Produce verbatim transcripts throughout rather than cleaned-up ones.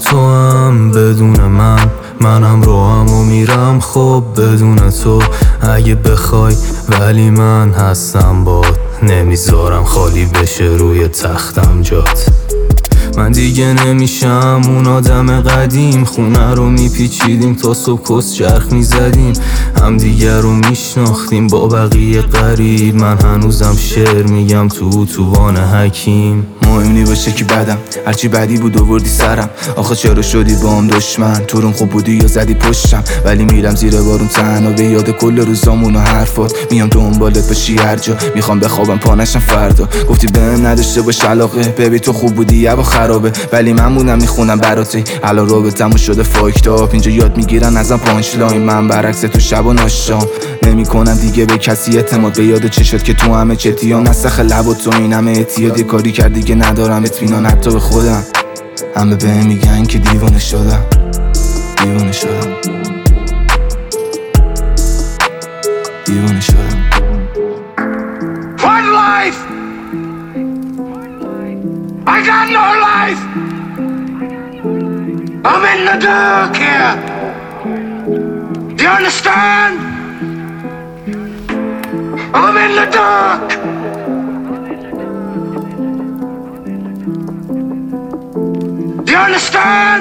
تو هم بدون من، منم رو هم و میرم خب بدون تو اگه بخوای، ولی من هستم باد، نمیذارم خالی بشه روی تختم جات. من دیگه نمیشم اون آدم قدیم، خونه رو میپیچیدیم تا صبح کس چرخ میزدیم، هم دیگه رو میشناختیم با بقیه قریب. من هنوزم شعر میگم تو اتوبان حکیم. مهم نی باشه کی بدم، هرچی بدی بود آوردی سرم. آخه چرا شدی با هم دشمن؟ تو روم خوب بودی یا زدی پشتم؟ ولی میرم زیر بارون تنها به یاد کل روزامون و حرفات. میام دنبالت باشی هر جا، میخوام بخوابم پانشم فردا. گفتی بهم نداشته باش علاقه، ببین تو خوب بودی هوا خرابه، ولی من بودم میخونم براتی. الان رابطمون شده فاکتاپ، اینجا یاد میگیرن ازم پانچ لاین، من برعکس تو شب و ناشام. نمیکنم دیگه به کسی اعتماد، به یاد چه شد که تو همه چتی ها نسخ لب و تو این همه اعتیاد. یه کاری کردی که ندارم اطمینان حتی به خودم. همه بهم میگن که دیوانه شدم، دیوانه شدم، دیوانه شدم. What life? I got no life. I'm in the dark here. Do you understand? I'm in the dark. Do you understand?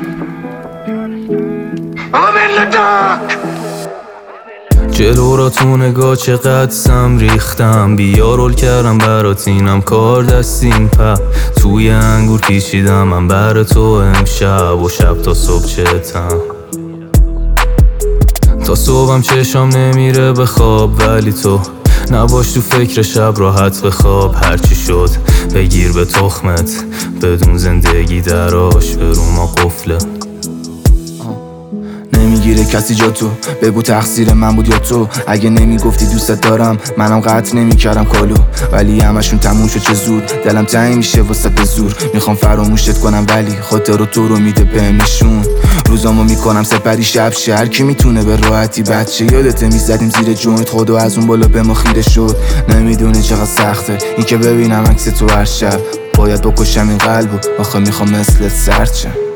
I'm in the dark. جلو را تو نگاه چقدر سم ریختم، بیا رول کردم برات اینم کار دستیم په. توی انگور پیچیدم من بر تو امشب و شب تا صبح چتم. تا صبحم چشام نمیره به خواب، ولی تو نباش تو فکر شب راحت بخواب. هرچی شد بگیر به تخمت، بدون زندگی دراش به رو ما قفله. نمیگیره کسی جا تو، بگو تقصیر من بود یا تو. اگه نمیگفتی دوستت دارم منم قطع نمیکردم کالو، ولی همشون تموم شد چه زود. دلم تنگ میشه واسه به زور، میخوام فراموشت کنم ولی خاطر رو تو رو میده بهم نشون. روزامو میکنم سپری شب شهر کی میتونه به راحتی بچه. یادته میزدیم زیر جوینت خودو از اون بالا به ما خیره شد. نمیدونی چقدر سخته این که ببینم عکس تو هر شب. باید بکشم این قلبو، آخه میخوام مثلت سرد شم.